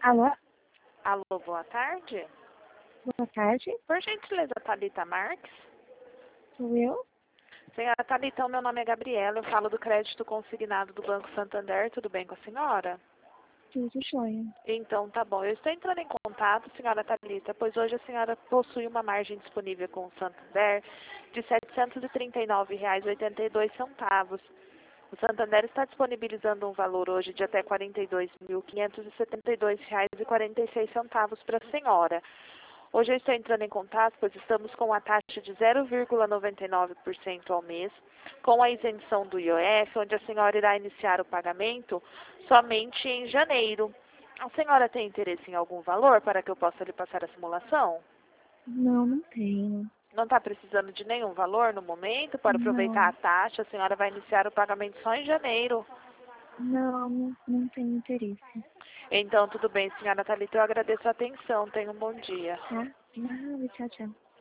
Alô, Alô, boa tarde. boa tarde, Por gentileza, Thalita Marques. sou eu. Senhora Thalita, o meu nome é Gabriela, eu falo do crédito consignado do Banco Santander, tudo bem com a senhora? Tudo jóia. Então, tá bom. Eu estou entrando em contato, senhora Thalita, pois hoje a senhora possui uma margem disponível com o Santander de R$ 739,82. O Santander está disponibilizando um valor hoje de até R$ 42.572,46 para a senhora. Hoje eu estou entrando em contato, pois estamos com a taxa de 0,99% ao mês, com a isenção do IOF, onde a senhora irá iniciar o pagamento somente em janeiro. A senhora tem interesse em algum valor para que eu possa lhe passar a simulação? Não, não tenho. Não está precisando de nenhum valor no momento para aproveitar a Não, taxa? A senhora vai iniciar o pagamento só em janeiro. não tenho interesse. Então, tudo bem, senhora Thalita, eu agradeço a atenção. Tenha um bom dia. Tá? Nada, tchau, tchau.